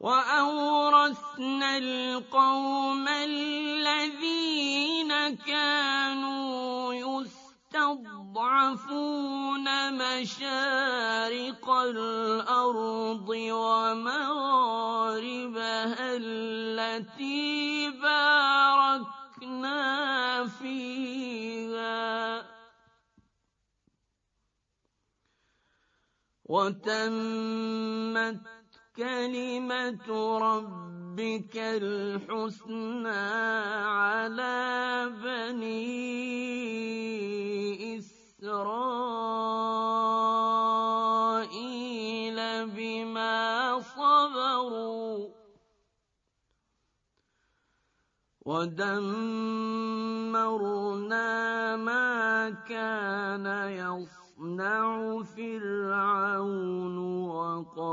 وَأَوْرَثْنَا الْقَوْمَ الَّذِينَ كَانُوا يُسْتَضْعَفُونَ مَشَارِقَ الْأَرْضِ وَمَغَارِبَهَا الَّتِي بَارَكْنَا فِيهَا ۖ وَتَمَّتْ كَلِمَةُ رَبِّكَ الْحُسْنَىٰ عَلَىٰ بَنِي إِسْرَائِيلَ بِمَا صَبَرُوا ۖ وَدَمَّرْنَا مَا كَانَ يَصْنَعُ فِرْعَوْنُ وَقَوْمُهُ